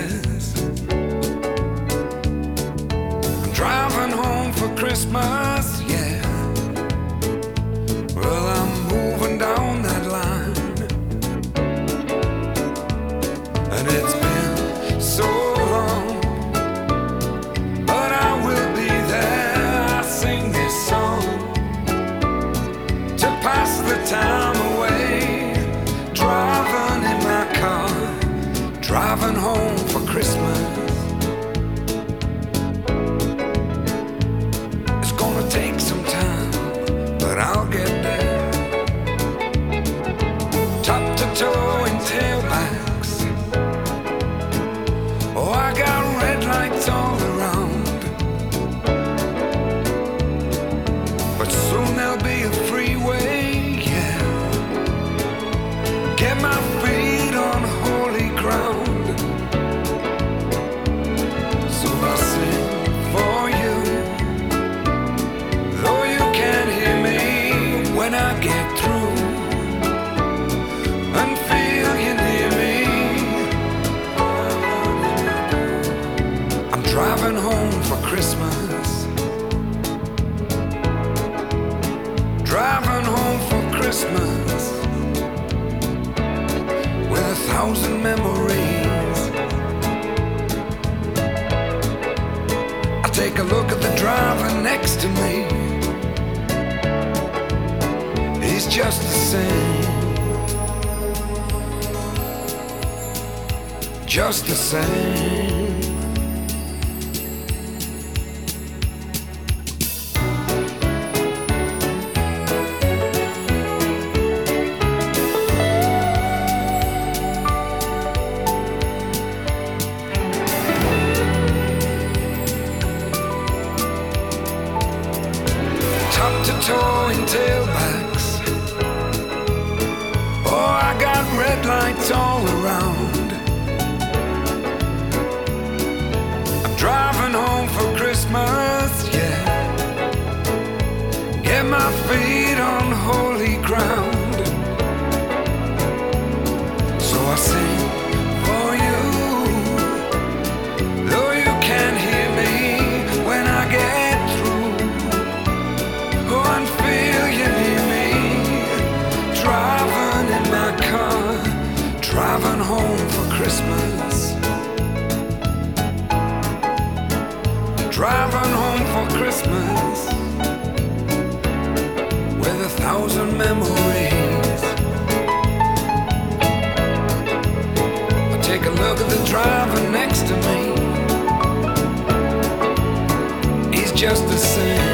faces. I'm driving home for Christmas, yeah. Well, I'm moving down that line, and it's been so long, but I will be there. I sing this song to pass the time away, driving in my car, driving home for Christmas. It's gonna take some time, but I'll get there. Top to toe in tailbacks. Oh, I got red lights all around, but soon there'll be a freeway, yeah. Get my feet on holy ground. So I sing for you, though you can't hear me when I get through, and feel you near me. I'm driving home for Christmas, driving home for Christmas, with 1,000 memories. I take a look at the driver next to me. He's just the same, just the same. Top to toe in tailbacks. Oh, I got red lights all around. I'm driving home for Christmas, yeah. Get my feet on holy ground. So I sing for you, though you can't hear me when I get through. Go and feel you near me, driving in my car, driving home for Christmas, driving home for Christmas, with 1,000 memories. I take a look at the driver next to me. He's just the same,